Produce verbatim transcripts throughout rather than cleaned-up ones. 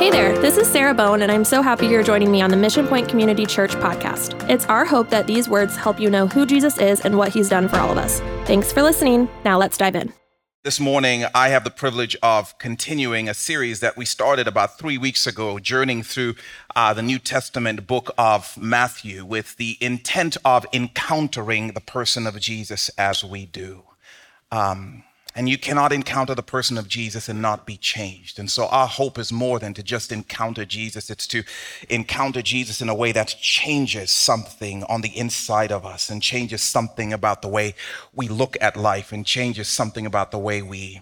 Hey there, this is Sarah Bone, and I'm so happy you're joining me on the Mission Point Community Church podcast. It's our hope that these words help you know who Jesus is and what he's done for all of us. Thanks for listening. Now let's dive in. This morning, I have the privilege of continuing a series that we started about three weeks ago, journeying through uh, the New Testament book of Matthew with the intent of encountering the person of Jesus as we do. Um, And you cannot encounter the person of Jesus and not be changed. And so our hope is more than to just encounter Jesus. It's to encounter Jesus in a way that changes something on the inside of us and changes something about the way we look at life and changes something about the way we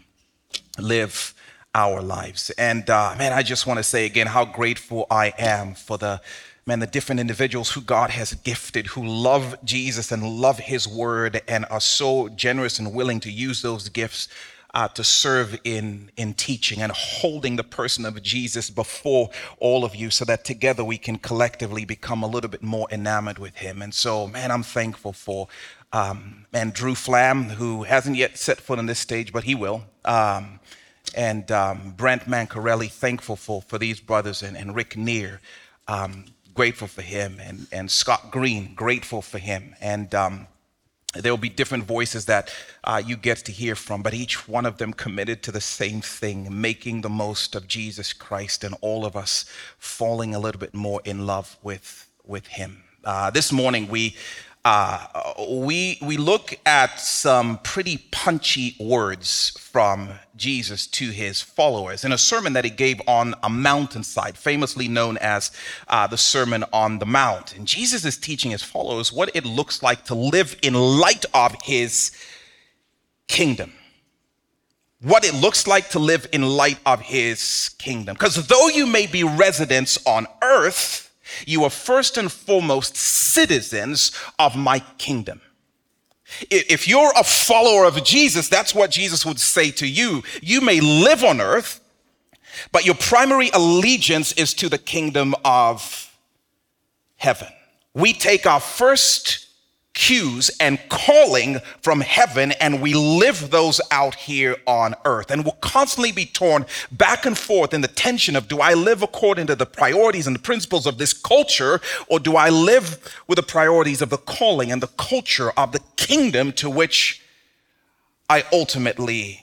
live our lives. And uh, man, I just want to say again how grateful I am for the Man, the different individuals who God has gifted, who love Jesus and love his word and are so generous and willing to use those gifts uh, to serve in, in teaching and holding the person of Jesus before all of you so that together we can collectively become a little bit more enamored with him. And so, man, I'm thankful for um, man, Drew Flam, who hasn't yet set foot on this stage, but he will. Um, and um, Brent Mancarelli, thankful for, for these brothers, and, and Rick Neer. Um, Grateful for him, and, and Scott Green, grateful for him. And um, there will be different voices that uh, you get to hear from, but each one of them committed to the same thing, making the most of Jesus Christ, and all of us falling a little bit more in love with, with him. Uh, this morning, we uh, we we look at some pretty punchy words from Jesus to his followers in a sermon that he gave on a mountainside, famously known as uh, the Sermon on the Mount. And Jesus is teaching his followers what it looks like to live in light of his kingdom. What it looks like to live in light of his kingdom. Because though you may be residents on earth, you are first and foremost citizens of my kingdom. If you're a follower of Jesus, that's what Jesus would say to you. You may live on earth, but your primary allegiance is to the kingdom of heaven. We take our first cues and calling from heaven, and we live those out here on earth. And we'll constantly be torn back and forth in the tension of, do I live according to the priorities and the principles of this culture, or do I live with the priorities of the calling and the culture of the kingdom to which I ultimately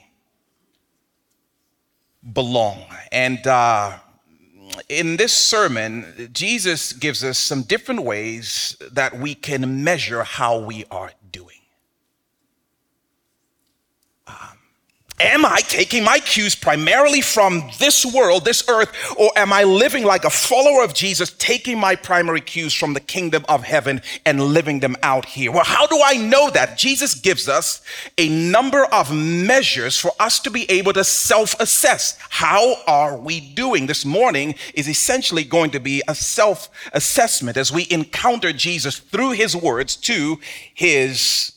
belong? And uh, in this sermon, Jesus gives us some different ways that we can measure how we are doing. Um, am I taking my cues primarily from this world, this earth, or am I living like a follower of Jesus, taking my primary cues from the kingdom of heaven and living them out here? Well, how do I know that? Jesus gives us a number of measures for us to be able to self-assess. How are we doing? This morning is essentially going to be a self-assessment as we encounter Jesus through his words to his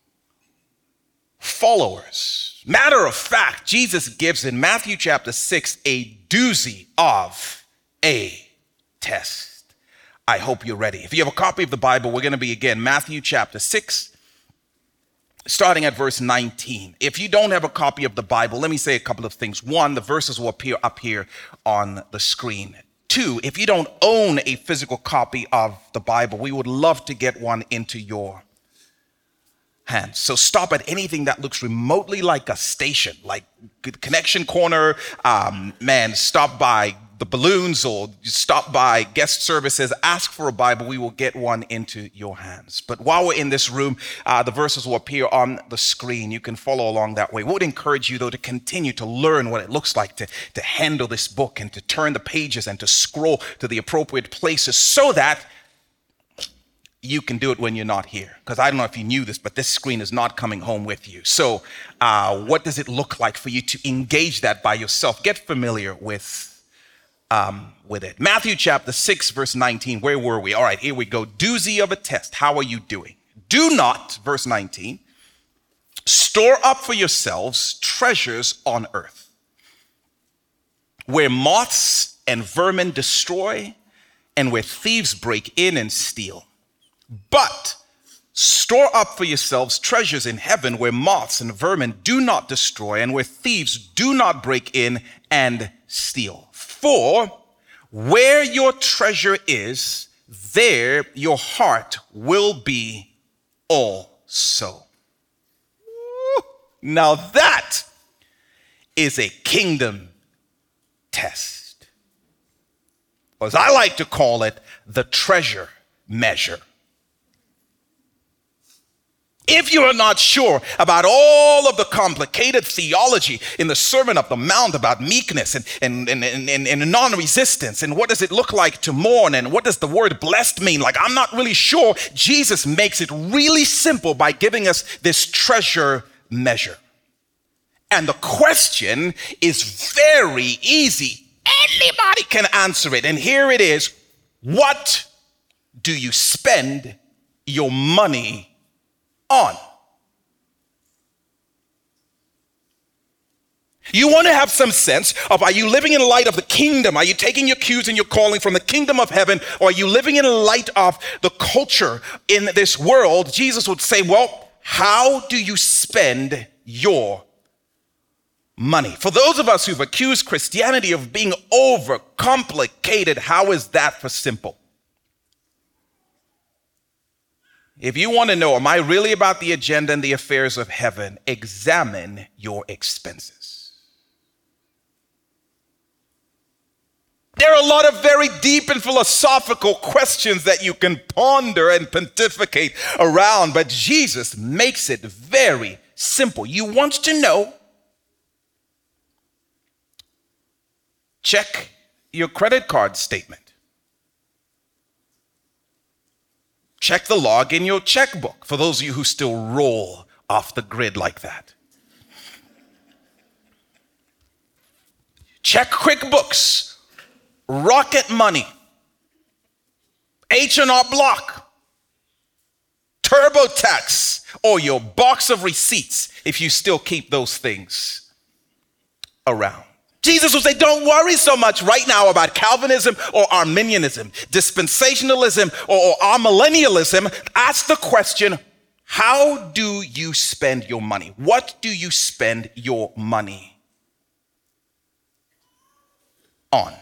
followers. Matter of fact, Jesus gives in Matthew chapter six a doozy of a test. I hope you're ready. If you have a copy of the Bible, we're going to be again Matthew chapter six, starting at verse nineteen. If you don't have a copy of the Bible, let me say a couple of things. One, the verses will appear up here on the screen. Two, if you don't own a physical copy of the Bible, we would love to get one into your hands. So stop at anything that looks remotely like a station, like Connection Corner, um, man, stop by the balloons or stop by guest services, ask for a Bible. We will get one into your hands. But while we're in this room, uh, the verses will appear on the screen. You can follow along that way. We would encourage you, though, to continue to learn what it looks like to, to handle this book and to turn the pages and to scroll to the appropriate places so that you can do it when you're not here. Because I don't know if you knew this, but this screen is not coming home with you. So uh, what does it look like for you to engage that by yourself? Get familiar with, um, with it. Matthew chapter six, verse nineteen. Where were we? All right, here we go. Doozy of a test. How are you doing? Do not, verse nineteen, store up for yourselves treasures on earth, where moths and vermin destroy and where thieves break in and steal. But store up for yourselves treasures in heaven where moths and vermin do not destroy and where thieves do not break in and steal. For where your treasure is, there your heart will be also. Now that is a kingdom test. Or as I like to call it, the treasure measure. If you are not sure about all of the complicated theology in the Sermon on the Mount about meekness and, and, and, and, and non-resistance, and what does it look like to mourn, and what does the word blessed mean, like I'm not really sure, Jesus makes it really simple by giving us this treasure measure. And the question is very easy. Anybody can answer it. And here it is. What do you spend your money on? You want to have some sense of, are you living in light of the kingdom? Are you taking your cues and your calling from the kingdom of heaven? Or are you living in light of the culture in this world? Jesus would say, well, how do you spend your money? For those of us who've accused Christianity of being overcomplicated, how is that for simple? If you want to know, am I really about the agenda and the affairs of heaven? Examine your expenses. There are a lot of very deep and philosophical questions that you can ponder and pontificate around, but Jesus makes it very simple. You want to know? Check your credit card statement. Check the log in your checkbook, for those of you who still roll off the grid like that. Check QuickBooks, Rocket Money, H and R Block, TurboTax, or your box of receipts, if you still keep those things around. Jesus will say, don't worry so much right now about Calvinism or Arminianism, dispensationalism or, or amillennialism. Ask the question, how do you spend your money? What do you spend your money on?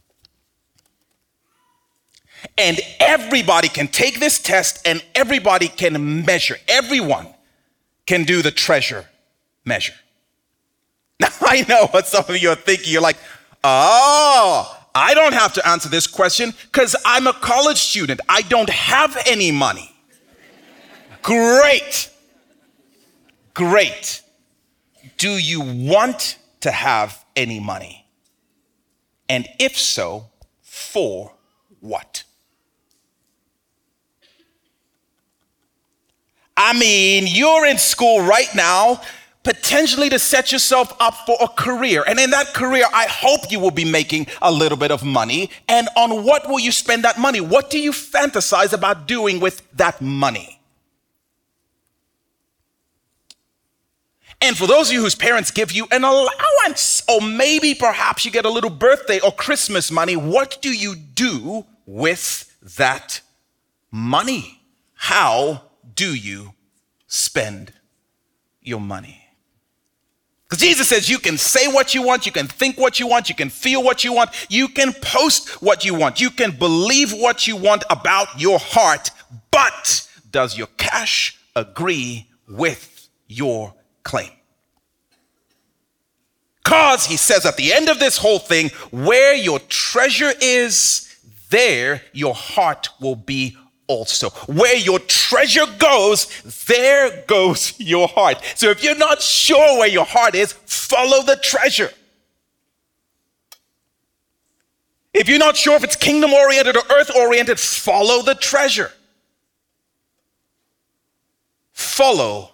And everybody can take this test and everybody can measure. Everyone can do the treasure measure. Now, I know what some of you are thinking. You're like, oh, I don't have to answer this question because I'm a college student. I don't have any money. Great. Great. Do you want to have any money? And if so, for what? I mean, you're in school right now, potentially to set yourself up for a career. And in that career, I hope you will be making a little bit of money. And on what will you spend that money? What do you fantasize about doing with that money? And for those of you whose parents give you an allowance, or maybe perhaps you get a little birthday or Christmas money, what do you do with that money? How do you spend your money? Because Jesus says you can say what you want, you can think what you want, you can feel what you want, you can post what you want, you can believe what you want about your heart, but does your cash agree with your claim? Because he says at the end of this whole thing, where your treasure is, there your heart will be also. Where your treasure goes, there goes your heart. So if you're not sure where your heart is, follow the treasure. If you're not sure if it's kingdom oriented or earth oriented, follow the treasure. Follow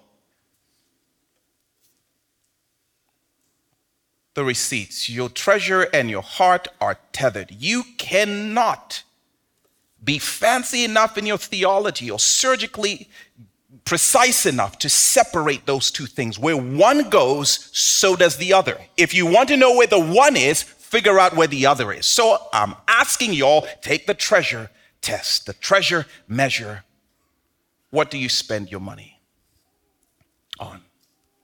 the receipts. Your treasure and your heart are tethered. You cannot be fancy enough in your theology or surgically precise enough to separate those two things. Where one goes, so does the other. If you want to know where the one is, figure out where the other is. So I'm asking y'all, take the treasure test, the treasure measure. What do you spend your money on?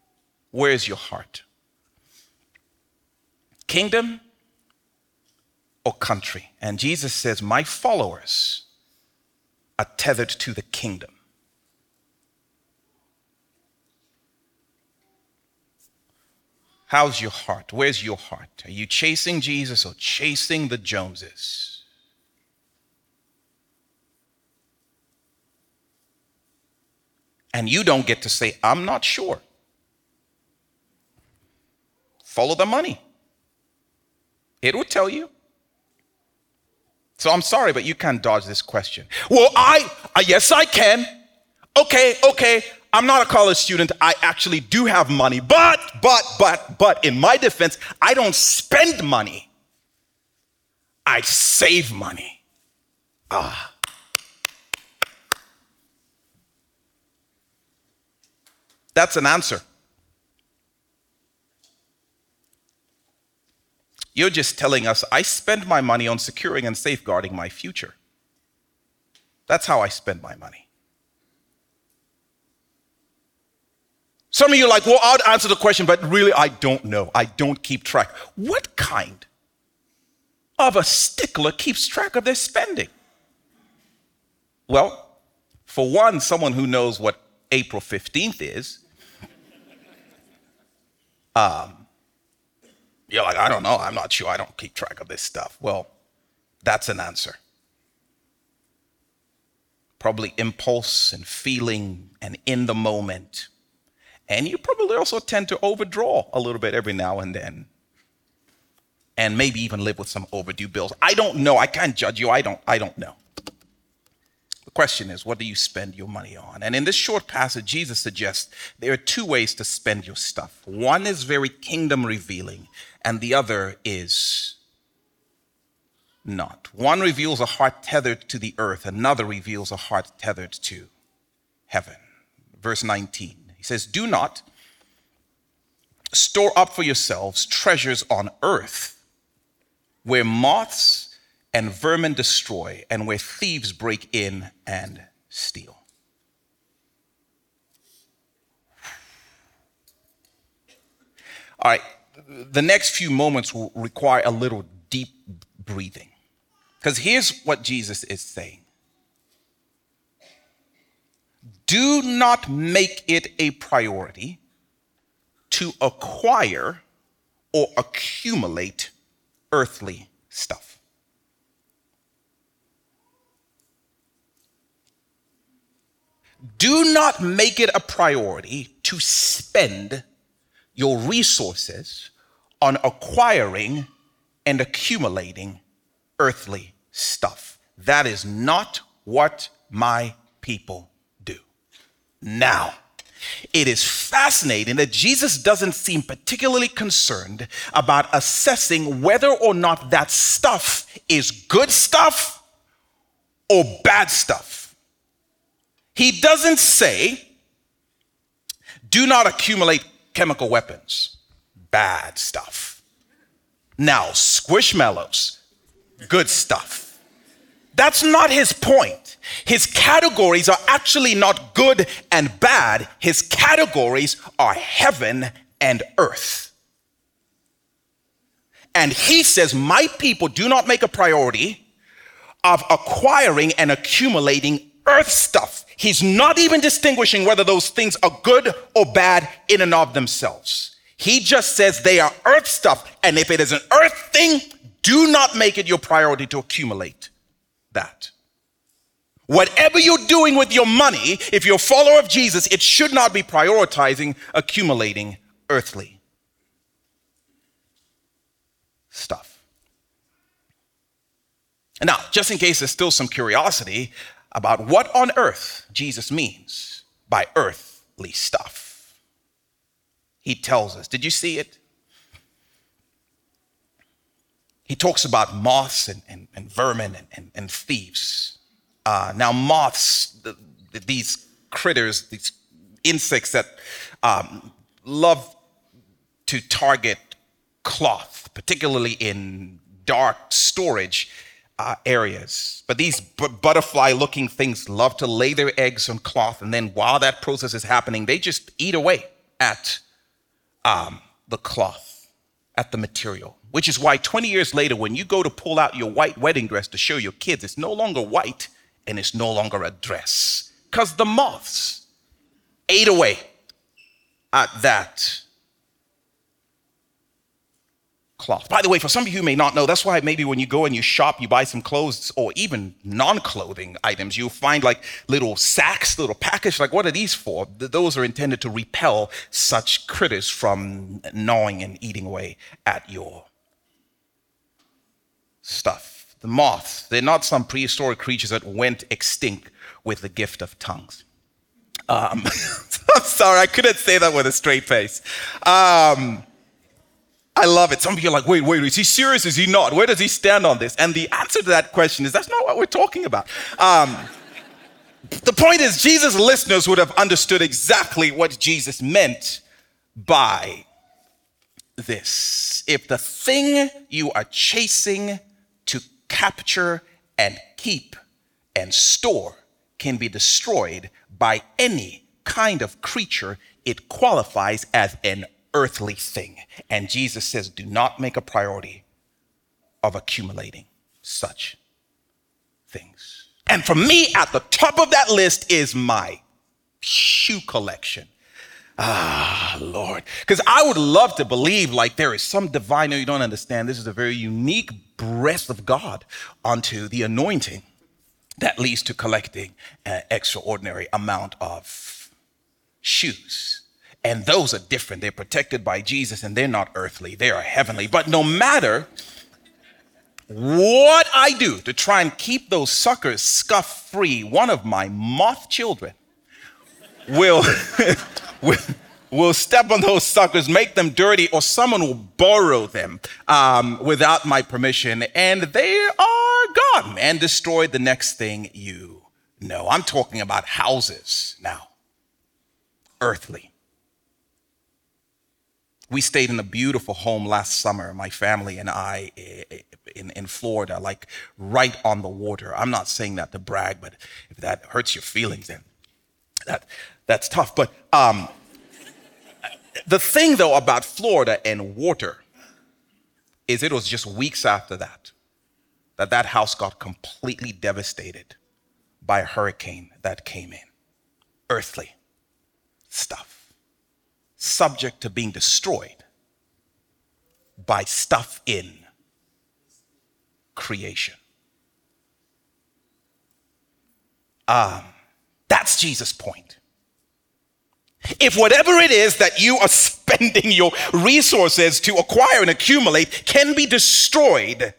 Where is your heart? Kingdom or country. And Jesus says, my followers are tethered to the kingdom. How's your heart? Where's your heart? Are you chasing Jesus or chasing the Joneses? And you don't get to say, I'm not sure. Follow the money. It will tell you. So I'm sorry, but you can't dodge this question. Well, I, uh, yes, I can. Okay, okay. I'm not a college student. I actually do have money. But, but, but, but, in my defense, I don't spend money. I save money. Ah. That's an answer. You're just telling us, I spend my money on securing and safeguarding my future. That's how I spend my money. Some of you are like, well, I'll answer the question, but really, I don't know. I don't keep track. What kind of a stickler keeps track of their spending? Well, for one, someone who knows what April fifteenth is, um, you're like, I don't know. I'm not sure. I don't keep track of this stuff. Well, that's an answer. Probably impulse and feeling and in the moment. And you probably also tend to overdraw a little bit every now and then. And maybe even live with some overdue bills. I don't know. I can't judge you. I don't, I don't know. The question is, what do you spend your money on? And in this short passage, Jesus suggests there are two ways to spend your stuff. One is very kingdom revealing, and the other is not. One reveals a heart tethered to the earth. Another reveals a heart tethered to heaven. Verse nineteen. He says, do not store up for yourselves treasures on earth where moths and vermin destroy and where thieves break in and steal. All right, the next few moments will require a little deep breathing, because here's what Jesus is saying. Do not make it a priority to acquire or accumulate earthly stuff. Do not make it a priority to spend your resources on acquiring and accumulating earthly stuff. That is not what my people do. Now, it is fascinating that Jesus doesn't seem particularly concerned about assessing whether or not that stuff is good stuff or bad stuff. He doesn't say, do not accumulate chemical weapons, bad stuff. Now, Squishmallows, good stuff. That's not his point. His categories are actually not good and bad. His categories are heaven and earth. And he says, my people do not make a priority of acquiring and accumulating earth stuff. He's not even distinguishing whether those things are good or bad in and of themselves. He just says they are earth stuff. And if it is an earth thing, do not make it your priority to accumulate that. Whatever you're doing with your money, if you're a follower of Jesus, it should not be prioritizing accumulating earthly stuff. And now, just in case there's still some curiosity about what on earth Jesus means by earthly stuff, he tells us. Did you see it? He talks about moths and, and, and vermin and, and, and thieves. Uh, now, moths, the, these critters, these insects that um, love to target cloth, particularly in dark storage uh, areas. But these b- butterfly-looking things love to lay their eggs on cloth, and then while that process is happening, they just eat away at um, the cloth, at the material. Which is why twenty years later, when you go to pull out your white wedding dress to show your kids, it's no longer white and it's no longer a dress. Because the moths ate away at that cloth. By the way, for some of you who may not know, that's why maybe when you go and you shop, you buy some clothes or even non-clothing items, you'll find like little sacks, little package, like what are these for? Those are intended to repel such critters from gnawing and eating away at your stuff. The moths, they're not some prehistoric creatures that went extinct with the gift of tongues. Um, I'm sorry, I couldn't say that with a straight face. Um, I love it. Some of you are like, wait, wait, is he serious? Is he not? Where does he stand on this? And the answer to that question is that's not what we're talking about. Um, the point is, Jesus' listeners would have understood exactly what Jesus meant by this. If the thing you are chasing to capture and keep and store can be destroyed by any kind of creature, it qualifies as an earthly thing. And Jesus says, do not make a priority of accumulating such things. And for me, at the top of that list is my shoe collection. Ah, Lord. Because I would love to believe like there is some divine, no, you don't understand. This is a very unique breath of God onto the anointing that leads to collecting an extraordinary amount of shoes. And those are different. They're protected by Jesus and they're not earthly. They are heavenly. But no matter what I do to try and keep those suckers scuff free, one of my moth children will, will, will step on those suckers, make them dirty, or someone will borrow them um, without my permission. And they are gone and destroyed the next thing you know. I'm talking about houses now. Earthly. We stayed in a beautiful home last summer, my family and I, in, in Florida, like right on the water. I'm not saying that to brag, but if that hurts your feelings, then that that's tough. But um, the thing, though, about Florida and water is it was just weeks after that, that that house got completely devastated by a hurricane that came in. Earthly stuff. Subject to being destroyed by stuff in creation. Um, that's Jesus' point. If whatever it is that you are spending your resources to acquire and accumulate can be destroyed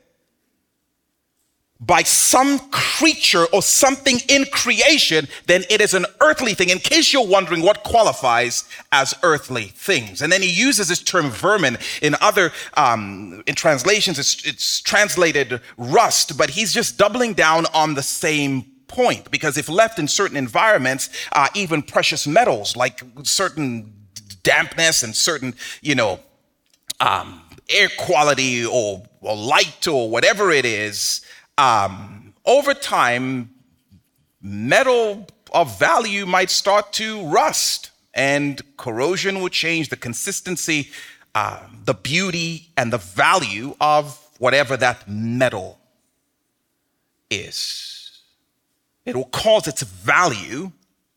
by some creature or something in creation, then it is an earthly thing. In case you're wondering what qualifies as earthly things. And then he uses this term vermin. In other um, in translations, it's, it's translated rust, but he's just doubling down on the same point. Because if left in certain environments, uh, even precious metals like certain dampness and certain, you know, um, air quality or, or light or whatever it is, Um, over time, metal of value might start to rust and corrosion will change the consistency, uh, the beauty and the value of whatever that metal is. It will cause its value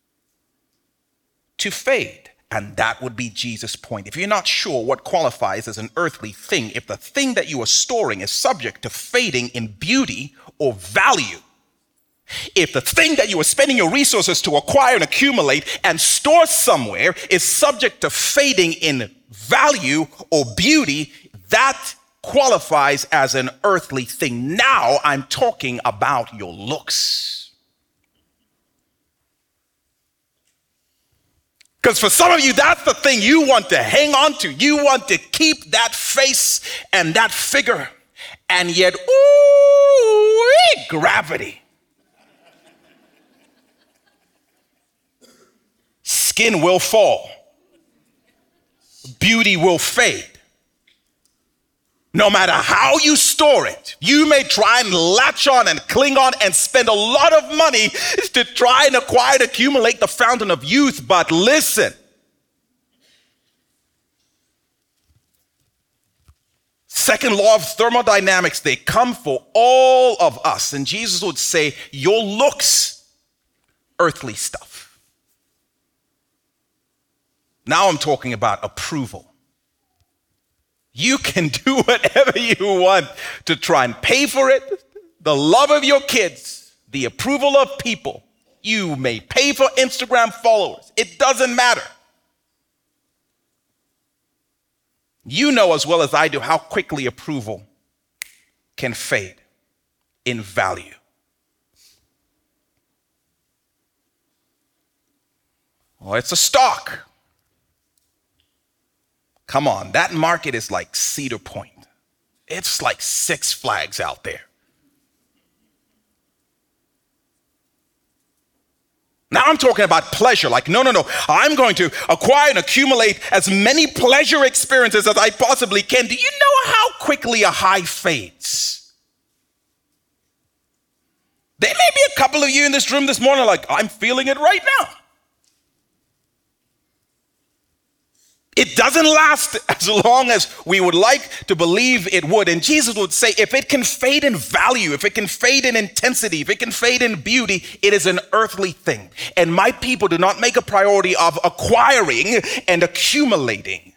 to fade. And that would be Jesus' point. If you're not sure what qualifies as an earthly thing, if the thing that you are storing is subject to fading in beauty or value, if the thing that you are spending your resources to acquire and accumulate and store somewhere is subject to fading in value or beauty, that qualifies as an earthly thing. Now I'm talking about your looks. Because for some of you, that's the thing you want to hang on to. You want to keep that face and that figure. And yet, ooh, gravity. Skin will fall. Beauty will fade. No matter how you store it, you may try and latch on and cling on and spend a lot of money to try and acquire and accumulate the fountain of youth. But listen, second law of thermodynamics, they come for all of us. And Jesus would say, your looks, earthly stuff. Now I'm talking about approval. You can do whatever you want to try and pay for it. The love of your kids, the approval of people. You may pay for Instagram followers. It doesn't matter. You know as well as I do how quickly approval can fade in value. Well, it's a stock. Come on, that market is like Cedar Point. It's like Six Flags out there. Now I'm talking about pleasure. Like, no, no, no. I'm going to acquire and accumulate as many pleasure experiences as I possibly can. Do you know how quickly a high fades? There may be a couple of you in this room this morning like, I'm feeling it right now. It doesn't last as long as we would like to believe it would. And Jesus would say, if it can fade in value, if it can fade in intensity, if it can fade in beauty, it is an earthly thing. And my people do not make a priority of acquiring and accumulating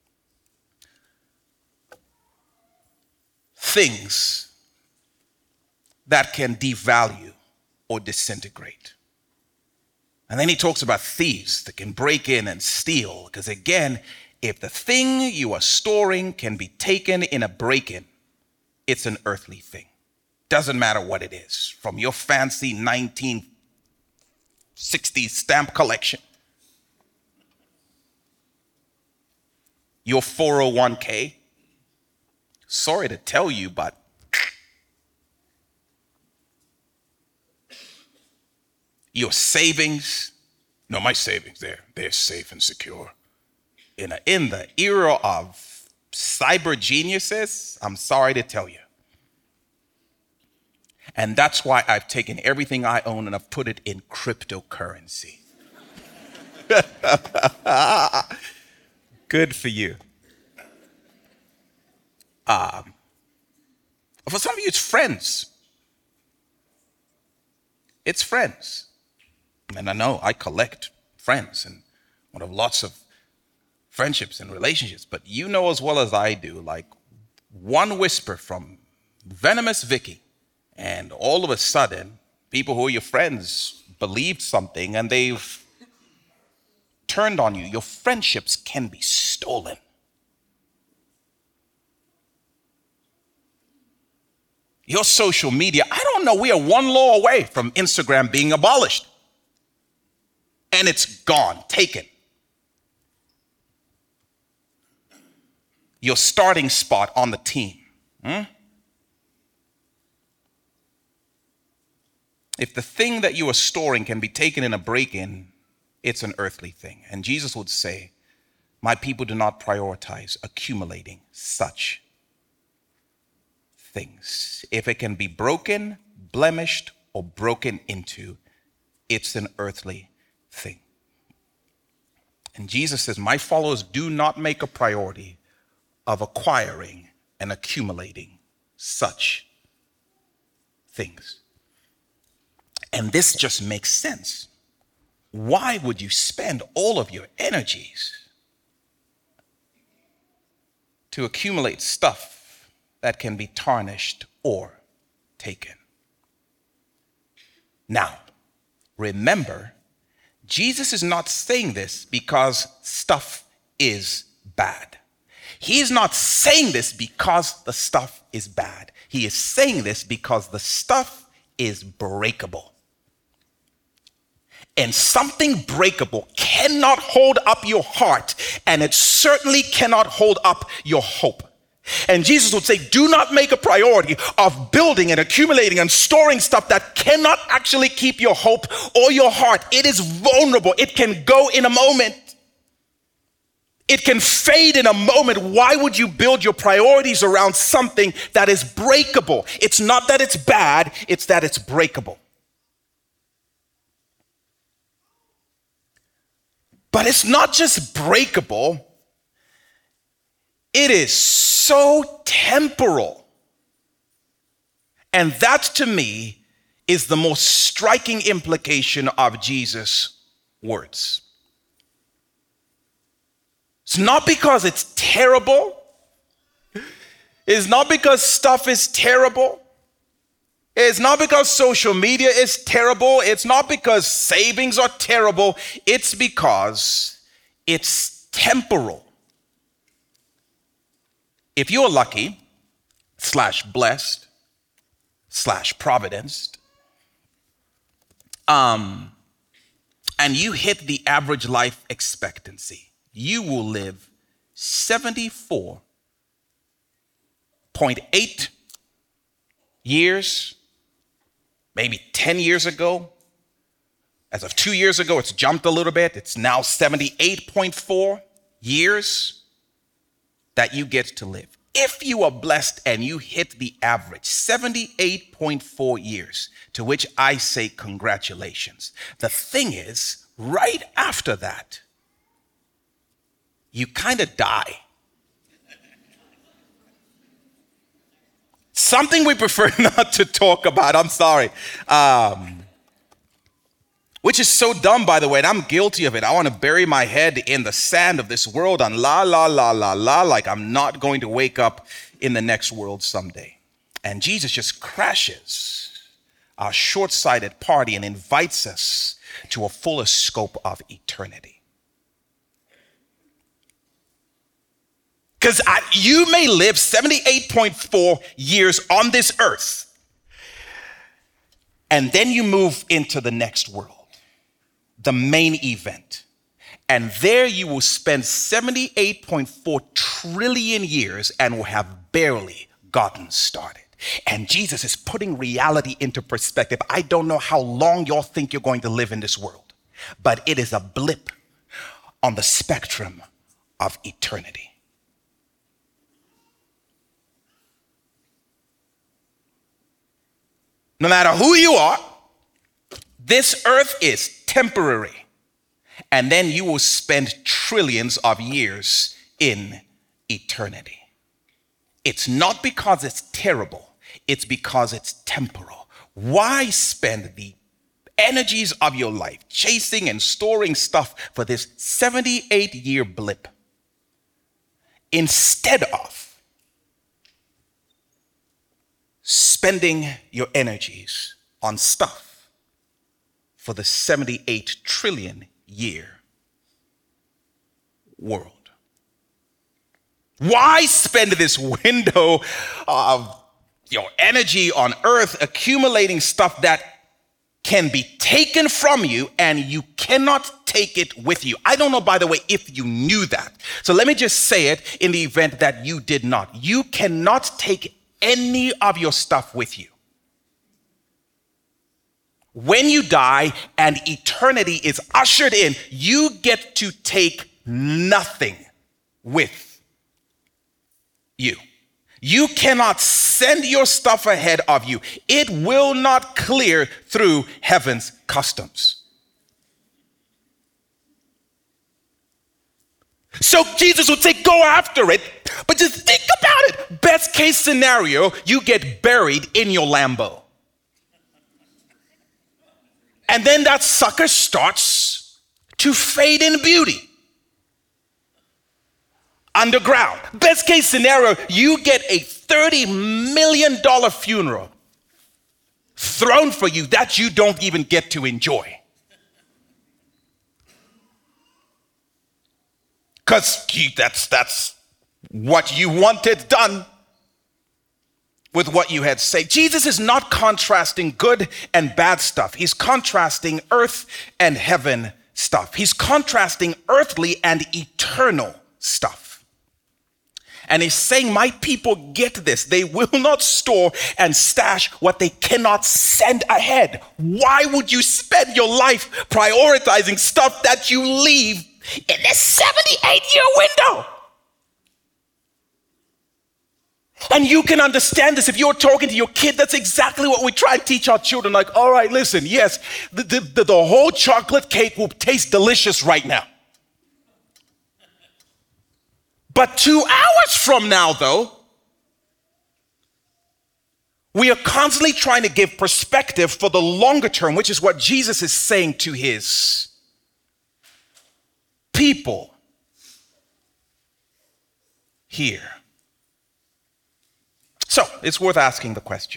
things that can devalue or disintegrate. And then he talks about thieves that can break in and steal. Because again, if the thing you are storing can be taken in a break-in, it's an earthly thing. Doesn't matter what it is. From your fancy nineteen sixties stamp collection, your four oh one k. Sorry to tell you, but your savings, no, my savings, they're, they're safe and secure. In, a, in the era of cyber geniuses, I'm sorry to tell you. And that's why I've taken everything I own and I've put it in cryptocurrency. Good for you. Um, for some of you, it's friends. It's friends. And I know I collect friends and one of lots of friendships and relationships, but you know as well as I do, like one whisper from Venomous Vicky, and all of a sudden, people who are your friends believed something and they've turned on you. Your friendships can be stolen. Your social media, I don't know, we are one law away from Instagram being abolished. And it's gone, taken. Your starting spot on the team. Hmm? If the thing that you are storing can be taken in a break-in, it's an earthly thing. And Jesus would say, my people do not prioritize accumulating such things. If it can be broken, blemished, or broken into, it's an earthly thing. And Jesus says, my followers do not make a priority of acquiring and accumulating such things. And this just makes sense. Why would you spend all of your energies to accumulate stuff that can be tarnished or taken? Now, remember, Jesus is not saying this because stuff is bad. He is not saying this because the stuff is bad. He is saying this because the stuff is breakable. And something breakable cannot hold up your heart, and it certainly cannot hold up your hope. And Jesus would say, do not make a priority of building and accumulating and storing stuff that cannot actually keep your hope or your heart. It is vulnerable. It can go in a moment. It can fade in a moment. Why would you build your priorities around something that is breakable? It's not that it's bad, it's that it's breakable. But it's not just breakable, it is so temporal. And that to me is the most striking implication of Jesus' words. It's not because it's terrible. It's not because stuff is terrible. It's not because social media is terrible. It's not because savings are terrible. It's because it's temporal. If you're lucky, slash blessed, slash providenced, um, and you hit the average life expectancy, you will live seventy-four point eight years. Maybe ten years ago. As of two years ago, it's jumped a little bit. It's now seventy-eight point four years that you get to live. If you are blessed and you hit the average, seventy-eight point four years, to which I say congratulations. The thing is, right after that, you kind of die. Something we prefer not to talk about, I'm sorry. Um, which is so dumb, by the way, and I'm guilty of it. I want to bury my head in the sand of this world and la, la, la, la, la, like I'm not going to wake up in the next world someday. And Jesus just crashes our short-sighted party and invites us to a fuller scope of eternity. Because you may live seventy-eight point four years on this earth, and then you move into the next world, the main event. And there you will spend seventy-eight point four trillion years and will have barely gotten started. And Jesus is putting reality into perspective. I don't know how long y'all think you're going to live in this world, but it is a blip on the spectrum of eternity. No matter who you are, this earth is temporary. And then you will spend trillions of years in eternity. It's not because it's terrible. It's because it's temporal. Why spend the energies of your life chasing and storing stuff for this seventy-eight year blip instead of spending your energies on stuff for the seventy-eight trillion year world? Why spend this window of your energy on earth accumulating stuff that can be taken from you and you cannot take it with you? I don't know, by the way, if you knew that. So let me just say it in the event that you did not. You cannot take any of your stuff with you. When you die and eternity is ushered in, you get to take nothing with you. You cannot send your stuff ahead of you. It will not clear through heaven's customs. So Jesus would say, go after it, but just think about it. Best case scenario, you get buried in your Lambo. And then that sucker starts to fade in beauty. Underground. Best case scenario, you get a thirty million dollars funeral thrown for you that you don't even get to enjoy. Because that's, that's what you wanted done with what you had saved. Jesus is not contrasting good and bad stuff. He's contrasting earth and heaven stuff. He's contrasting earthly and eternal stuff. And he's saying, my people get this. They will not store and stash what they cannot send ahead. Why would you spend your life prioritizing stuff that you leave in this seventy-eight year window? And you can understand this if you're talking to your kid. That's exactly what we try to teach our children. Like, all right, listen, yes, the, the, the whole chocolate cake will taste delicious right now. But two hours from now, though, we are constantly trying to give perspective for the longer term, which is what Jesus is saying to his people here. So it's worth asking the question,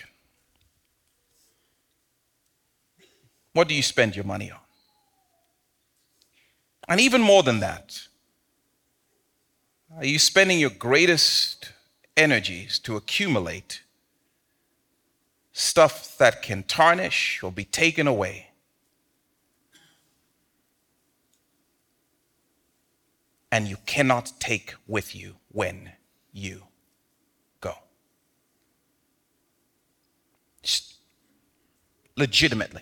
what do you spend your money on? And even more than that, are you spending your greatest energies to accumulate stuff that can tarnish or be taken away, and you cannot take with you when you go? Just legitimately.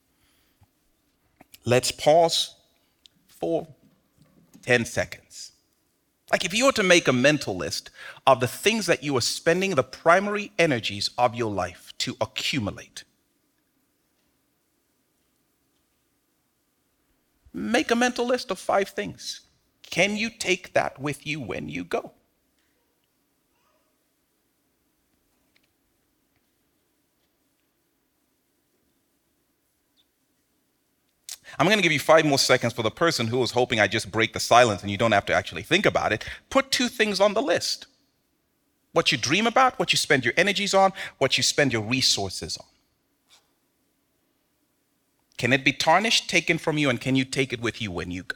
Let's pause for ten seconds. Like if you were to make a mental list of the things that you are spending the primary energies of your life to accumulate. Make a mental list of five things. Can you take that with you when you go? I'm going to give you five more seconds for the person who was hoping I just break the silence and you don't have to actually think about it. Put two things on the list. What you dream about, what you spend your energies on, what you spend your resources on. Can it be tarnished, taken from you, and can you take it with you when you go?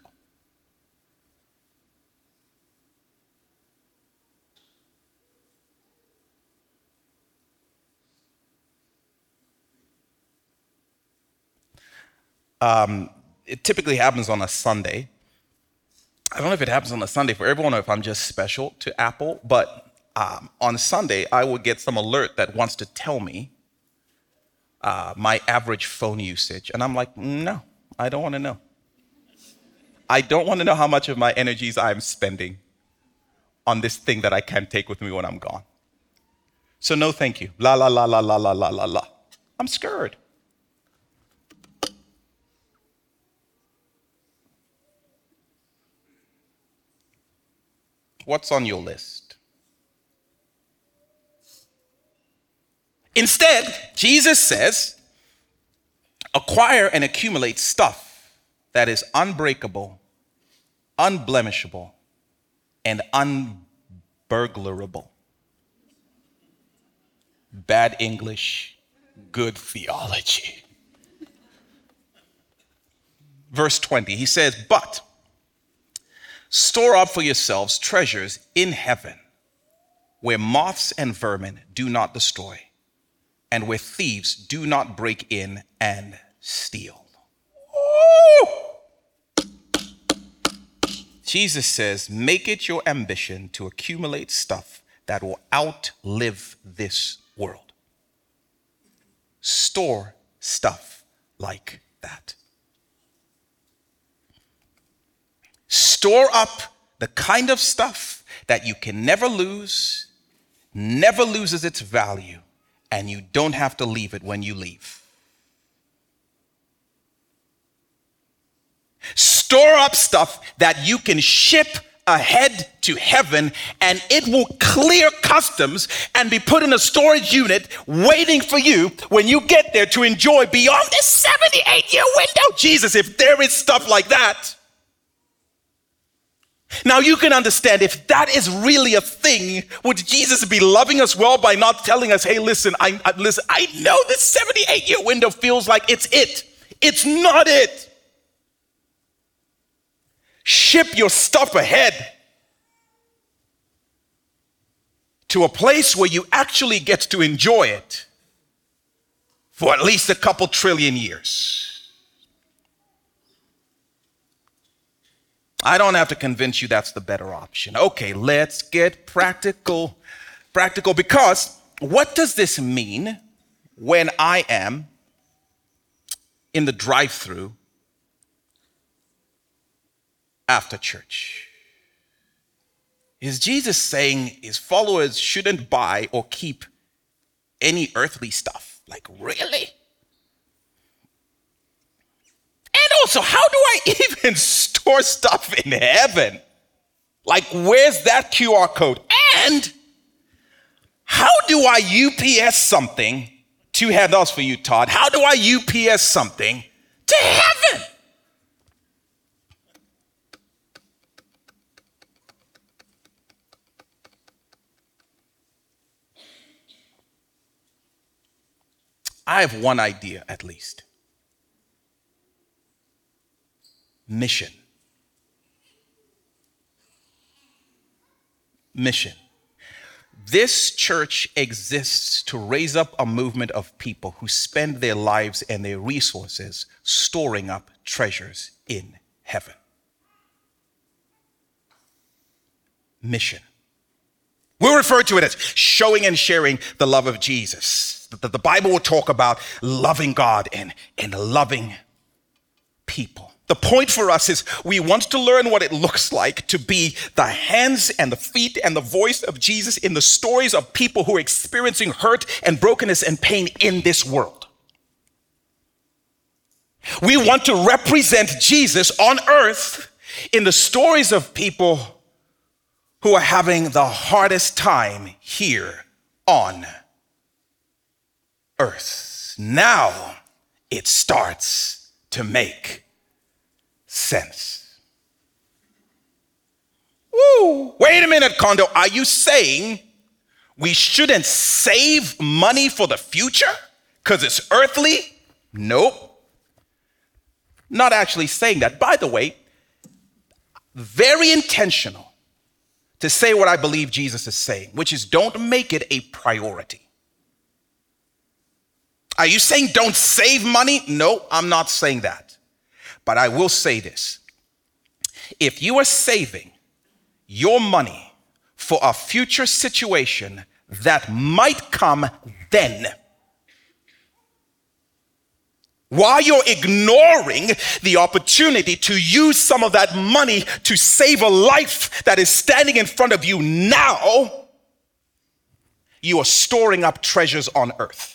Um, it typically happens on a Sunday. I don't know if it happens on a Sunday for everyone or if I'm just special to Apple, but um, on Sunday, I would get some alert that wants to tell me uh, my average phone usage. And I'm like, no, I don't want to know. I don't want to know how much of my energies I'm spending on this thing that I can't take with me when I'm gone. So no, thank you. La, la, la, la, la, la, la, la, la. I'm scared. What's on your list? Instead, Jesus says, acquire and accumulate stuff that is unbreakable, unblemishable, and unburglarable. Bad English, good theology. Verse twenty, he says, but store up for yourselves treasures in heaven, where moths and vermin do not destroy, and where thieves do not break in and steal. Ooh! Jesus says, make it your ambition to accumulate stuff that will outlive this world. Store stuff like that. Store up the kind of stuff that you can never lose, never loses its value, and you don't have to leave it when you leave. Store up stuff that you can ship ahead to heaven, and it will clear customs and be put in a storage unit waiting for you when you get there to enjoy beyond this seventy-eight year window. Jesus, if there is stuff like that. Now you can understand if that is really a thing, would Jesus be loving us well by not telling us, hey, listen, I, I listen, I know this seventy-eight year window feels like it's it. It's not it. Ship your stuff ahead to a place where you actually get to enjoy it for at least a couple trillion years. I don't have to convince you that's the better option. Okay, let's get practical. Practical, because what does this mean when I am in the drive-thru after church? Is Jesus saying his followers shouldn't buy or keep any earthly stuff? Like, really? And also, how do I even store stuff in heaven? Like, where's that Q R code? And how do I U P S something? Two handouts for you, Todd. How do I U P S something to heaven? I have one idea, at least. Mission. Mission. This church exists to raise up a movement of people who spend their lives and their resources storing up treasures in heaven. Mission. We'll refer to it as showing and sharing the love of Jesus. The, the Bible will talk about loving God and, and loving people. The point for us is we want to learn what it looks like to be the hands and the feet and the voice of Jesus in the stories of people who are experiencing hurt and brokenness and pain in this world. We want to represent Jesus on earth in the stories of people who are having the hardest time here on earth. Now it starts to make sense. Woo! Wait a minute, Kondo. Are you saying we shouldn't save money for the future because it's earthly? Nope. Not actually saying that. By the way, very intentional to say what I believe Jesus is saying, which is don't make it a priority. Are you saying don't save money? No, I'm not saying that. But I will say this. If you are saving your money for a future situation that might come then, while you're ignoring the opportunity to use some of that money to save a life that is standing in front of you now, you are storing up treasures on earth.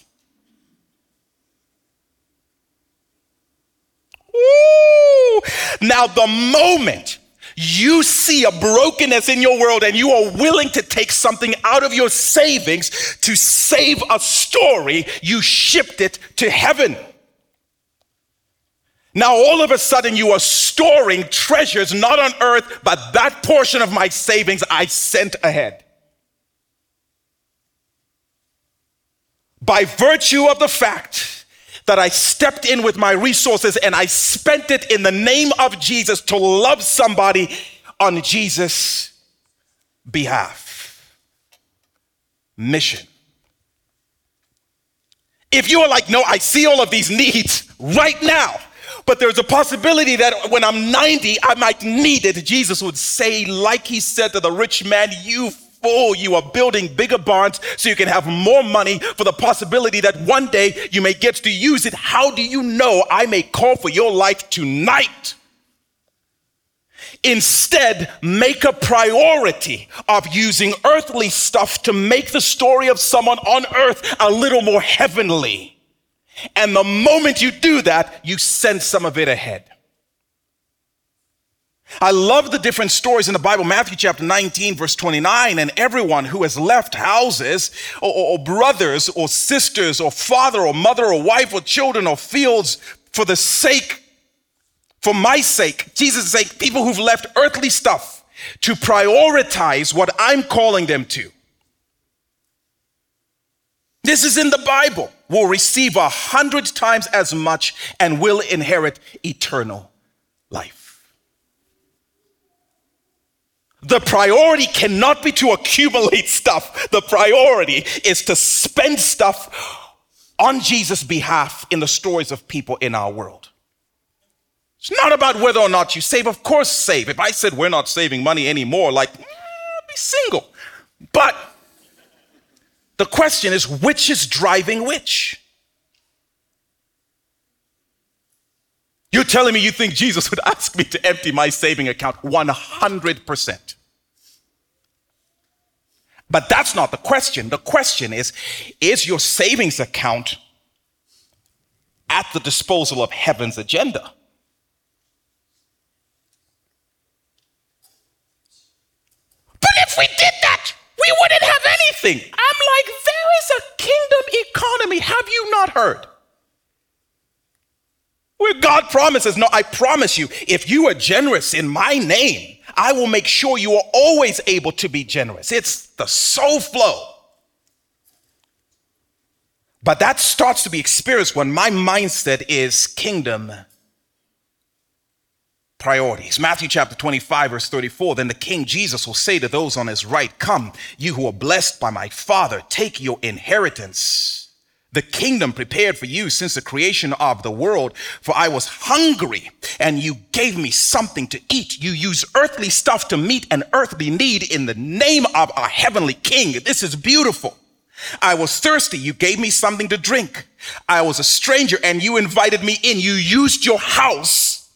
Ooh. Now, the moment you see a brokenness in your world and you are willing to take something out of your savings to save a story, you shipped it to heaven. Now, all of a sudden, you are storing treasures not on earth, but that portion of my savings I sent ahead. By virtue of the fact that I stepped in with my resources and I spent it in the name of Jesus to love somebody on Jesus' behalf. Mission. If you are like, no, I see all of these needs right now, but there's a possibility that when I'm ninety, I might need it. Jesus would say, like he said to the rich man, you fool, you are building bigger barns so you can have more money for the possibility that one day you may get to use it. How do you know I may call for your life tonight? Instead, make a priority of using earthly stuff to make the story of someone on earth a little more heavenly. And the moment you do that, you send some of it ahead. I love the different stories in the Bible. Matthew chapter nineteen, verse twenty-nine, and everyone who has left houses or, or, or brothers or sisters or father or mother or wife or children or fields for the sake, for my sake, Jesus' sake, people who've left earthly stuff to prioritize what I'm calling them to. This is in the Bible. Will receive a hundred times as much and will inherit eternal life. The priority cannot be to accumulate stuff. The priority is to spend stuff on Jesus' behalf in the stories of people in our world. It's not about whether or not you save. Of course, save. If I said we're not saving money anymore, like, eh, be single. But the question is, which is driving which? You're telling me you think Jesus would ask me to empty my saving account? one hundred percent. But that's not the question. The question is, is your savings account at the disposal of heaven's agenda? we did that, we wouldn't have anything. I'm like, there is a kingdom economy. Have you not heard? Where God promises, no, I promise you, if you are generous in my name, I will make sure you are always able to be generous. It's the soul flow. But that starts to be experienced when my mindset is kingdom priorities. Matthew chapter twenty-five, verse thirty-four, then the King Jesus will say to those on his right, come, you who are blessed by my Father, take your inheritance, the kingdom prepared for you since the creation of the world. For I was hungry and you gave me something to eat. You use earthly stuff to meet an earthly need in the name of our heavenly King. This is beautiful. I was thirsty. You gave me something to drink. I was a stranger and you invited me in. You used your house.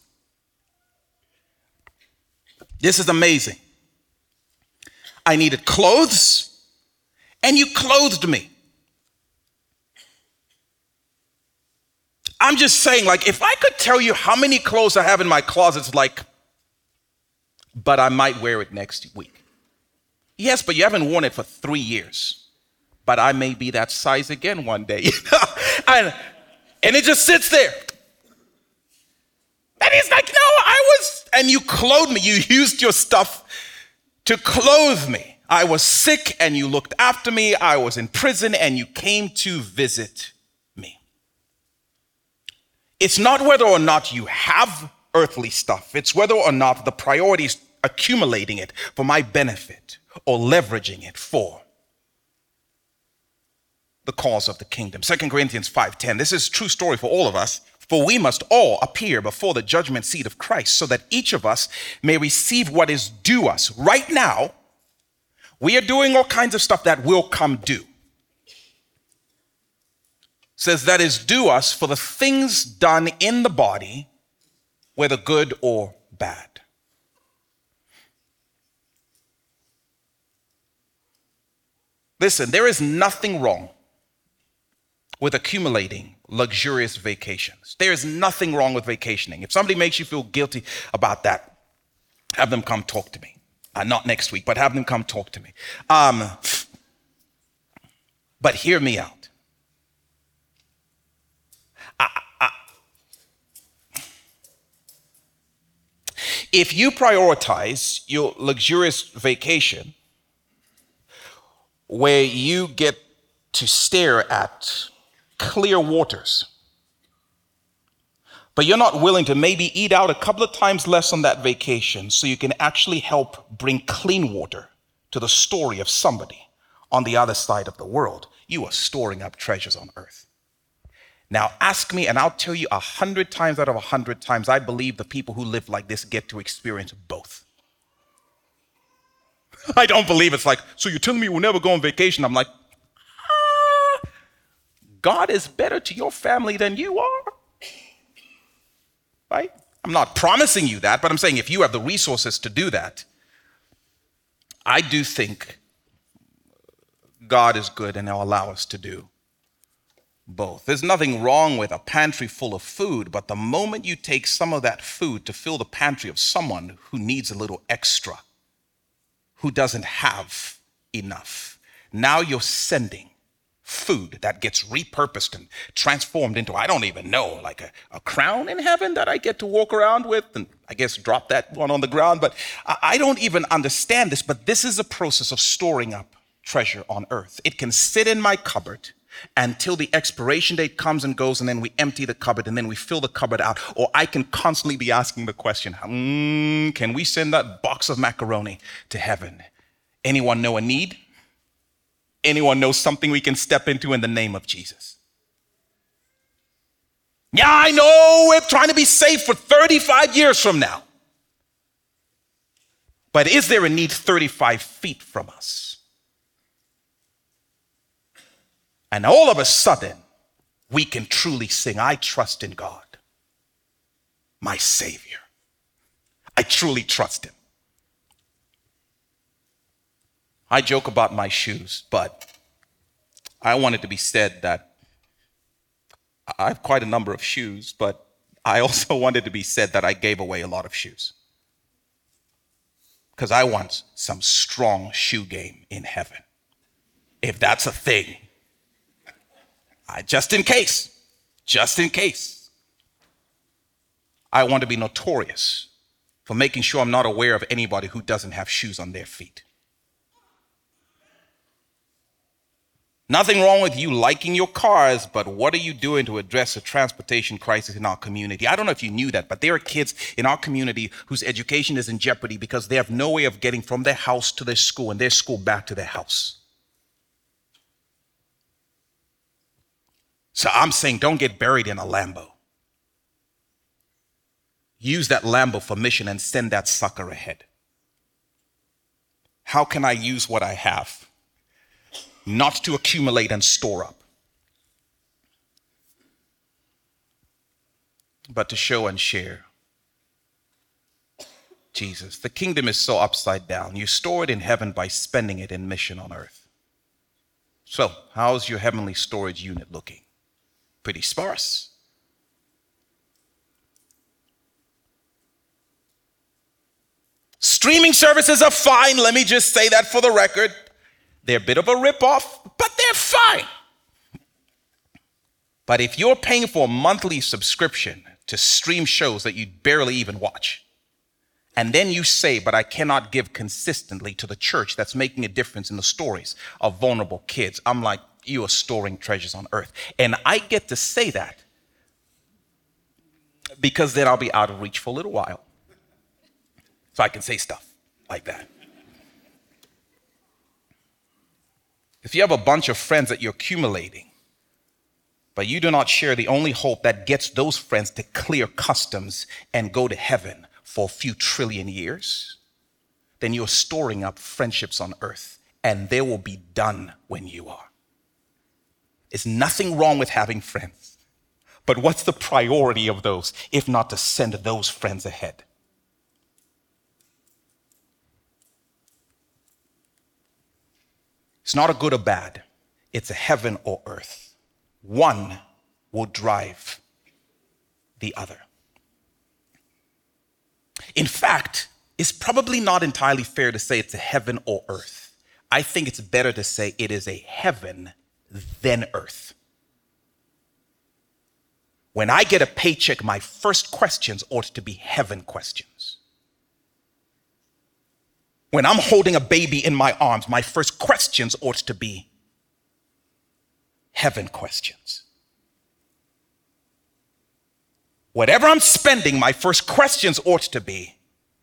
This is amazing. I needed clothes and you clothed me. I'm just saying, like, if I could tell you how many clothes I have in my closets, like, but I might wear it next week. Yes, but you haven't worn it for three years. But I may be that size again one day. and, and it just sits there. And he's like, no, I was, and you clothed me. You used your stuff to clothe me. I was sick and you looked after me. I was in prison and you came to visit me. It's not whether or not you have earthly stuff. It's whether or not the priority is accumulating it for my benefit or leveraging it for the cause of the kingdom. Second Corinthians five ten. This is a true story for all of us. For we must all appear before the judgment seat of Christ so that each of us may receive what is due us. Right now, we are doing all kinds of stuff that will come due. Says that is due us for the things done in the body, whether good or bad. Listen, there is nothing wrong with accumulating luxurious vacations. There is nothing wrong with vacationing. If somebody makes you feel guilty about that, have them come talk to me. Uh, not next week, but have them come talk to me. Um, but hear me out. I, I, if you prioritize your luxurious vacation where you get to stare at clear waters, but you're not willing to maybe eat out a couple of times less on that vacation so you can actually help bring clean water to the story of somebody on the other side of the world, you are storing up treasures on earth. Now ask me and I'll tell you a hundred times out of a hundred times, I believe the people who live like this get to experience both. I don't believe it's like, so you're telling me we'll never go on vacation? I'm like, ah, God is better to your family than you are. Right? I'm not promising you that, but I'm saying if you have the resources to do that, I do think God is good and he'll allow us to do both. There's nothing wrong with a pantry full of food, but the moment you take some of that food to fill the pantry of someone who needs a little extra, who doesn't have enough, now you're sending food that gets repurposed and transformed into, I don't even know, like a, a crown in heaven that I get to walk around with and I guess drop that one on the ground. But I, I don't even understand this, but this is a process of storing up treasure on earth. It can sit in my cupboard until the expiration date comes and goes, and then we empty the cupboard and then we fill the cupboard out. Or I can constantly be asking the question, mm, can we send that box of macaroni to heaven? Anyone know a need? Anyone know something we can step into in the name of Jesus? Yeah, I know we're trying to be safe for thirty-five years from now. But is there a need thirty-five feet from us? And all of a sudden, we can truly sing, I trust in God, my Savior. I truly trust him. I joke about my shoes, but I want it to be said that I have quite a number of shoes, but I also wanted to be said that I gave away a lot of shoes. because I want some strong shoe game in heaven. If that's a thing, I, just in case, just in case, I want to be notorious for making sure I'm not aware of anybody who doesn't have shoes on their feet. Nothing wrong with you liking your cars, but what are you doing to address the transportation crisis in our community? I don't know if you knew that, but there are kids in our community whose education is in jeopardy because they have no way of getting from their house to their school and their school back to their house. So I'm saying don't get buried in a Lambo. Use that Lambo for mission and send that sucker ahead. How can I use what I have? Not to accumulate and store up, but to show and share Jesus. The kingdom is so upside down. You store it in heaven by spending it in mission on earth. So, how's your heavenly storage unit looking? Pretty sparse. Streaming services are fine. Let me just say that for the record. They're a bit of a ripoff, but they're fine. But if you're paying for a monthly subscription to stream shows that you barely even watch, and then you say, but I cannot give consistently to the church that's making a difference in the stories of vulnerable kids, I'm like, you are storing treasures on earth. And I get to say that because then I'll be out of reach for a little while. So I can say stuff like that. If you have a bunch of friends that you're accumulating, but you do not share the only hope that gets those friends to clear customs and go to heaven for a few trillion years, then you're storing up friendships on earth, and they will be done when you are. There's nothing wrong with having friends, but what's the priority of those if not to send those friends ahead? It's not a good or bad. It's a heaven or earth. One will drive the other. In fact, it's probably not entirely fair to say it's a heaven or earth. I think it's better to say it is a heaven than earth. When I get a paycheck, my first questions ought to be heaven questions. When I'm holding a baby in my arms, my first questions ought to be heaven questions. Whatever I'm spending, my first questions ought to be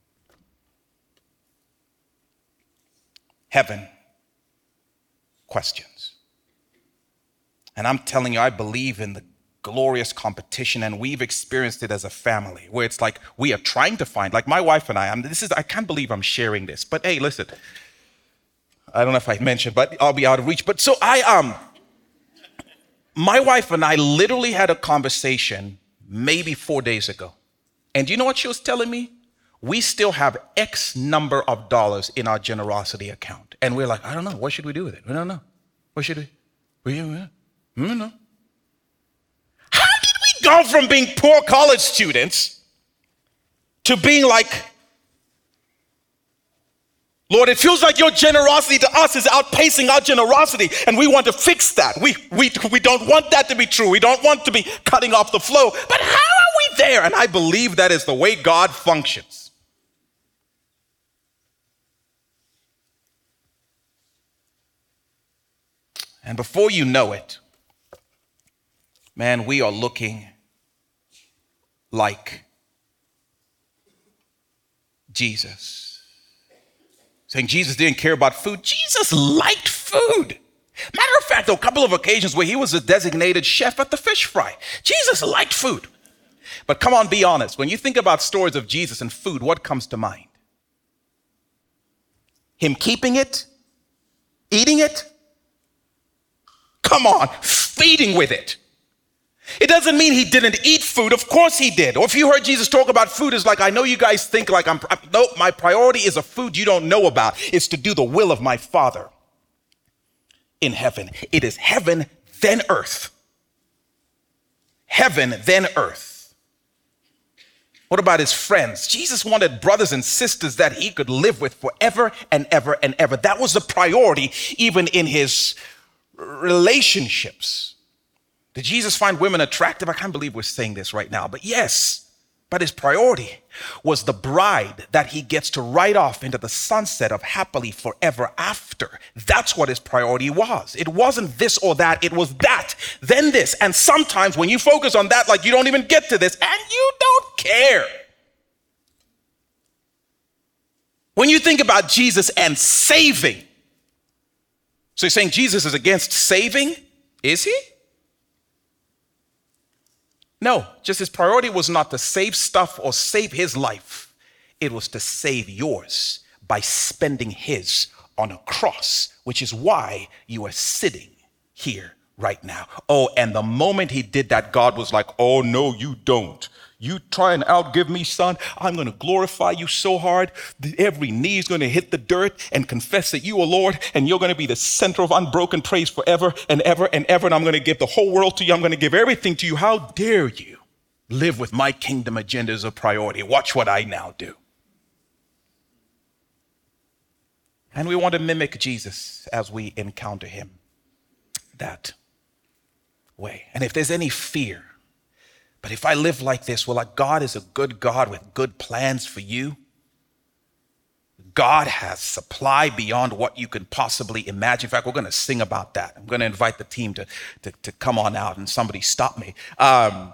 heaven questions. And I'm telling you, I believe in the glorious competition, and we've experienced it as a family where it's like we are trying to find, like my wife and I, I'm, this is, I can't believe I'm sharing this, but hey, listen, I don't know if I mentioned, but I'll be out of reach. But so I, um, my wife and I literally had a conversation maybe four days ago. And do you know what she was telling me? We still have X number of dollars in our generosity account. And we're like, I don't know, what should we do with it? We don't know. What should we? We don't know. Go from being poor college students to being like, Lord, it feels like your generosity to us is outpacing our generosity, and we want to fix that. We, we, we don't want that to be true. We don't want to be cutting off the flow. But how are we there? And I believe that is the way God functions. And before you know it, man, we are looking like Jesus. Saying Jesus didn't care about food. Jesus liked food. Matter of fact, though, a couple of occasions where he was a designated chef at the fish fry. Jesus liked food. But come on, be honest. When you think about stories of Jesus and food, what comes to mind? Him keeping it? Eating it? Come on, feeding with it. It doesn't mean he didn't eat food. Of course he did. Or if you heard Jesus talk about food, it's like, I know you guys think like I'm, no, my priority is a food you don't know about. It's to do the will of my Father in heaven. It is heaven, then earth. Heaven, then earth. What about his friends? Jesus wanted brothers and sisters that he could live with forever and ever and ever. That was the priority, even in his relationships. Did Jesus find women attractive? I can't believe we're saying this right now, but yes. But his priority was the bride that he gets to ride off into the sunset of happily forever after. That's what his priority was. It wasn't this or that. It was that, then this. And sometimes when you focus on that, like you don't even get to this and you don't care. When you think about Jesus and saving, so you're saying Jesus is against saving? Is he? No, just his priority was not to save stuff or save his life. It was to save yours by spending his on a cross, which is why you are sitting here right now. Oh, and the moment he did that, God was like, oh, no, you don't. You try and outgive me, son. I'm going to glorify you so hard that every knee is going to hit the dirt and confess that you are Lord, and you're going to be the center of unbroken praise forever and ever and ever. And I'm going to give the whole world to you. I'm going to give everything to you. How dare you live with my kingdom agenda as a priority? Watch what I now do. And we want to mimic Jesus as we encounter him that way. And if there's any fear, but if I live like this, well, like God is a good God with good plans for you. God has supply beyond what you can possibly imagine. In fact, we're going to sing about that. I'm going to invite the team to, to, to come on out and somebody stop me. Um,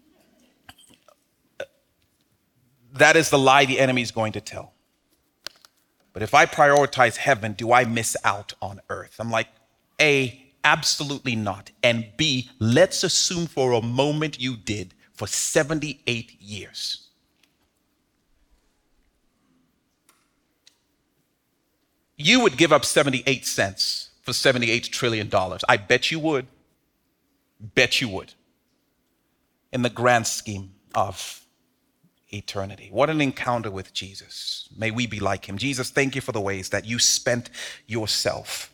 that is the lie the enemy is going to tell. But if I prioritize heaven, do I miss out on earth? I'm like, A, absolutely not. And B, let's assume for a moment you did for seventy-eight years. You would give up seventy-eight cents for seventy-eight trillion dollars. I bet you would. Bet you would. In the grand scheme of eternity. What an encounter with Jesus. May we be like him. Jesus, thank you for the ways that you spent yourself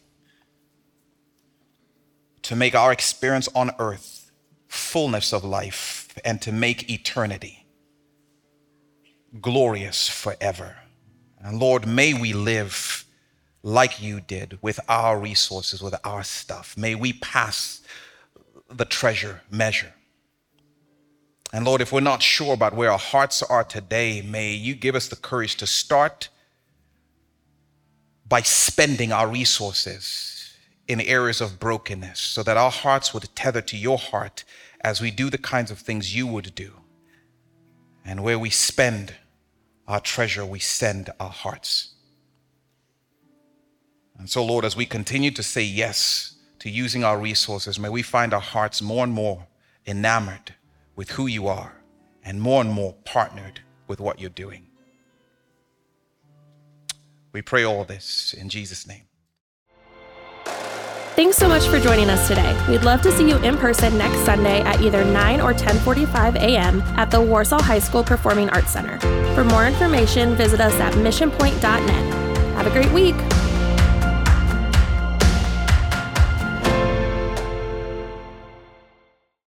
to make our experience on earth fullness of life and to make eternity glorious forever. And Lord, may we live like you did with our resources, with our stuff. May we pass the treasure measure. And Lord, if we're not sure about where our hearts are today, may you give us the courage to start by spending our resources in areas of brokenness so that our hearts would tether to your heart as we do the kinds of things you would do. And where we spend our treasure, we send our hearts. And so, Lord, as we continue to say yes to using our resources, may we find our hearts more and more enamored with who you are and more and more partnered with what you're doing. We pray all this in Jesus' name. Thanks so much for joining us today. We'd love to see you in person next Sunday at either nine or ten forty-five a.m. at the Warsaw High School Performing Arts Center. For more information, visit us at mission point dot net. Have a great week.